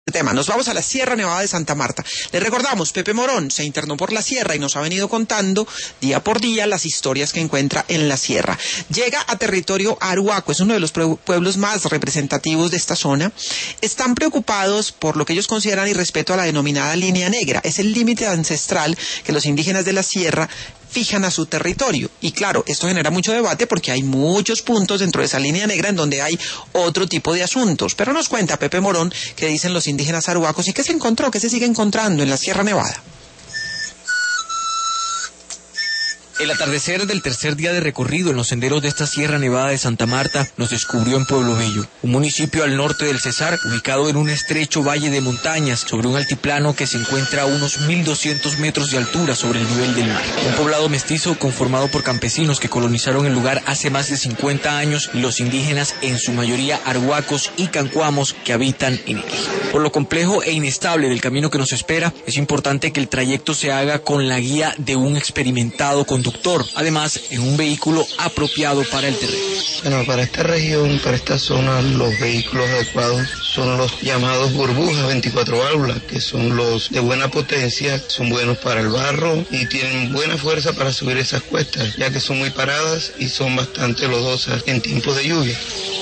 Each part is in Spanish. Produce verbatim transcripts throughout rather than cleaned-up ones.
tema. Nos vamos a la Sierra Nevada de Santa Marta. Les recordamos, Pepe Morón se internó por la sierra y nos ha venido contando día por día las historias que encuentra en la sierra. Llega a territorio Arhuaco, es uno de los pueblos más representativos de esta zona. Están preocupados por lo que ellos consideran irrespeto a la denominada línea negra. Es el límite ancestral que los indígenas de la sierra fijan a su territorio. Y claro, esto genera mucho debate porque hay muchos puntos dentro de esa línea negra en donde hay otro tipo de asuntos. Pero nos cuenta Pepe Morón qué dicen los indígenas arhuacos y qué se encontró, qué se sigue encontrando en la Sierra Nevada. El atardecer del tercer día de recorrido en los senderos de esta Sierra Nevada de Santa Marta nos descubrió en Pueblo Bello, un municipio al norte del Cesar, ubicado en un estrecho valle de montañas sobre un altiplano que se encuentra a unos mil doscientos metros de altura sobre el nivel del mar. Un poblado mestizo conformado por campesinos que colonizaron el lugar hace más de cincuenta años y los indígenas, en su mayoría arhuacos y cancuamos, que habitan en él. Por lo complejo e inestable del camino que nos espera, es importante que el trayecto se haga con la guía de un experimentado conductor. Además, en un vehículo apropiado para el terreno. Bueno, para esta región, para esta zona, los vehículos adecuados son los llamados burbujas veinticuatro válvulas, que son los de buena potencia, son buenos para el barro y tienen buena fuerza para subir esas cuestas, ya que son muy paradas y son bastante lodosas en tiempos de lluvia.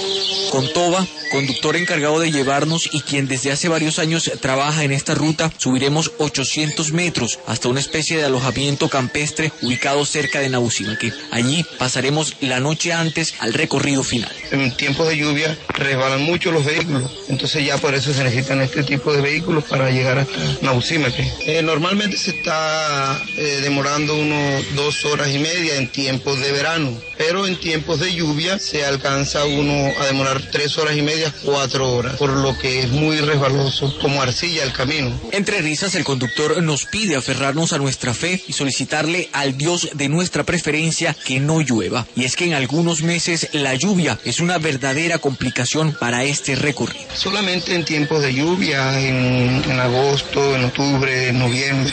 Con Toba, conductor encargado de llevarnos y quien desde hace varios años trabaja en esta ruta, subiremos ochocientos metros hasta una especie de alojamiento campestre ubicado cerca de Nabucimaque. Allí pasaremos la noche antes al recorrido final. En tiempos de lluvia resbalan mucho los vehículos, entonces ya por eso se necesitan este tipo de vehículos para llegar hasta Nabucimaque. Eh, normalmente se está eh, demorando unos dos horas y media en tiempos de verano, pero en tiempos de lluvia se alcanza uno a demorar tres horas y media, cuatro horas, por lo que es muy resbaloso, como arcilla el camino. Entre risas, el conductor nos pide aferrarnos a nuestra fe y solicitarle al Dios de nuestra preferencia que no llueva. Y es que en algunos meses la lluvia es una verdadera complicación para este recorrido. Solamente en tiempos de lluvia, en, en agosto, en octubre, en noviembre,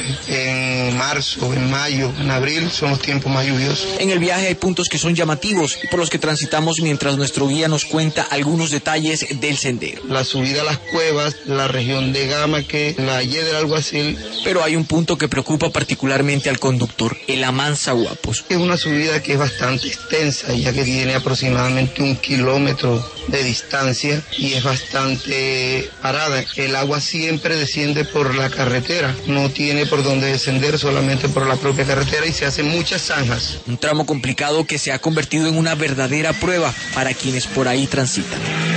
en marzo, en mayo, en abril, son los tiempos más lluviosos. En el viaje hay puntos que son llamativos y por los que transitamos mientras nuestro guía nos cuenta algunos detalles del sendero. La subida a las cuevas, la región de Gamaque, la Y del Alguacil. Pero hay un punto que preocupa particularmente al conductor, el Amansahuapos. Es una subida que es bastante extensa, ya que tiene aproximadamente un kilómetro de distancia y es bastante parada. El agua siempre desciende por la carretera, no tiene por dónde descender, solamente por la propia carretera, y se hacen muchas zanjas. Un tramo complicado que se ha convertido en una verdadera prueba para quienes por ahí transitan.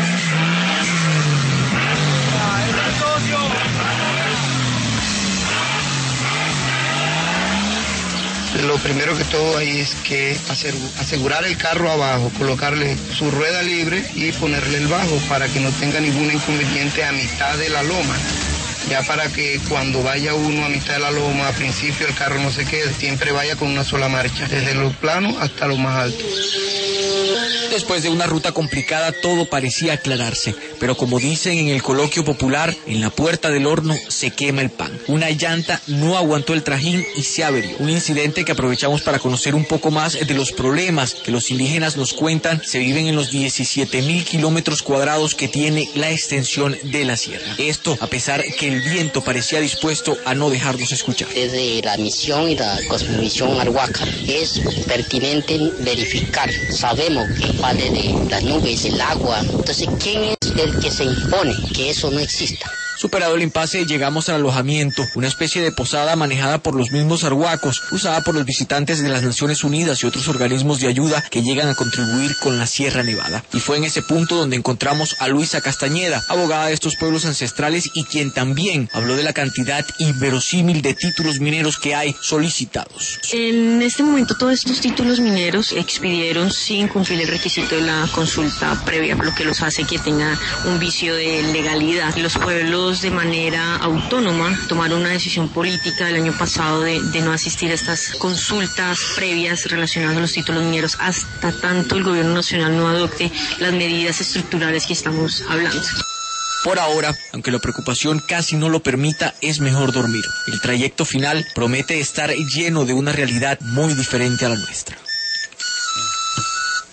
Lo primero que todo ahí es que asegurar el carro abajo, colocarle su rueda libre y ponerle el bajo para que no tenga ningún inconveniente a mitad de la loma. Ya para que cuando vaya uno a mitad de la loma, a principio el carro no se quede, siempre vaya con una sola marcha, desde lo plano hasta lo más alto. Después de una ruta complicada todo parecía aclararse, pero como dicen en el coloquio popular, en la puerta del horno se quema el pan. Una llanta no aguantó el trajín y se averió. Un incidente que aprovechamos para conocer un poco más de los problemas que los indígenas nos cuentan se viven en los diecisiete mil kilómetros cuadrados que tiene la extensión de la sierra. Esto a pesar que el viento parecía dispuesto a no dejarnos escuchar. Desde la misión y la cosmovisión arhuaca es pertinente verificar. Sabemos que vale de las nubes, el agua. Entonces, ¿quién es el que se impone que eso no exista? Superado el impasse, llegamos al alojamiento, una especie de posada manejada por los mismos arhuacos, usada por los visitantes de las Naciones Unidas y otros organismos de ayuda que llegan a contribuir con la Sierra Nevada. Y fue en ese punto donde encontramos a Luisa Castañeda, abogada de estos pueblos ancestrales y quien también habló de la cantidad inverosímil de títulos mineros que hay solicitados. En este momento todos estos títulos mineros expidieron sin cumplir el requisito de la consulta previa, lo que los hace que tengan un vicio de legalidad. Los pueblos de manera autónoma tomaron una decisión política el año pasado de, de no asistir a estas consultas previas relacionadas a los títulos mineros hasta tanto el gobierno nacional no adopte las medidas estructurales que estamos hablando. Por ahora, aunque la preocupación casi no lo permita, es mejor dormir. El trayecto final promete estar lleno de una realidad muy diferente a la nuestra.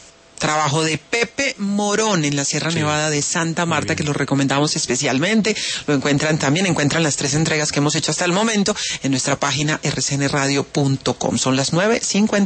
trabajo de Pepe Morón en la Sierra sí. Nevada de Santa Marta, que lo recomendamos especialmente. Lo encuentran también, encuentran las tres entregas que hemos hecho hasta el momento en nuestra página r c n radio punto com. Son las nueve cincuenta.